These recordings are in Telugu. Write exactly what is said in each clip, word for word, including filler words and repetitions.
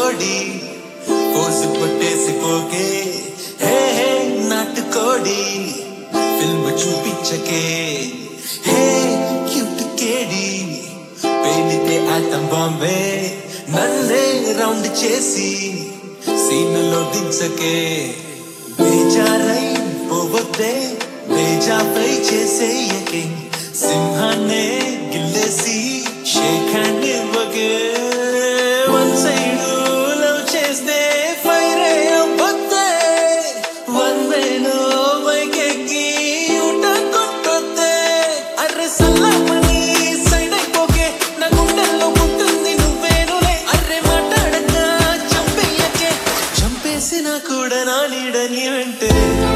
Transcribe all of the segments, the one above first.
తోడి పోసి కొట్టేసిపోకే హే హే నాటుకోడి ఫిల్మ్ చూపించకే హే క్యూట్ కేడి పేలితే ఆటం బాంబే నన్నే రౌండ్ చేసి సీనులో దించకే బేజారై పోవద్దే బేజా ఫ్రై చేసేయకే సింహాన్నే గిల్లేసి షేక్ హ్యాండ్ ఇవ్వకే వన్ సైడ్ లవ్ చేస్తే ఫైర్ అవ్వద్దే వన్ వేలో వైకెక్కి ఊట కొట్టొద్దే అర్రె సల్లామని సైడ్ అయిపోకే నా గుండెల్లో ఉంటుంది నువ్వేనులే అర్రె మాట్లాడక చంపేయకే చంపేసినా కూడా నా నీడని వెంటే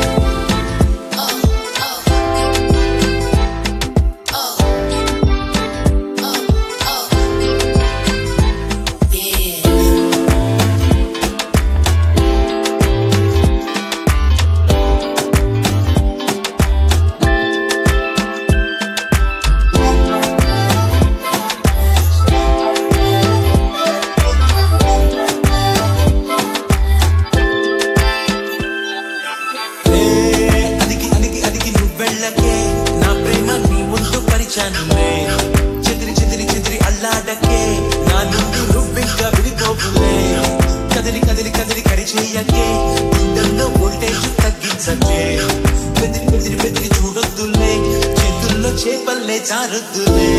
నా ప్రేమ నీ ముందు పరిచానులే చెదిరి చెదిరి చెదిరి అల్లాడకే నా నుండి నువ్వింకా విడిపోవులే కదిలి కదిలి కదిలి కరిచేయకే గుండెల్లో వోల్టేజ్ తగ్గించకే బెదిరి బెదిరి బెదిరి చూడొద్దులే చేతుల్లో చేపల్లే చారొద్దులే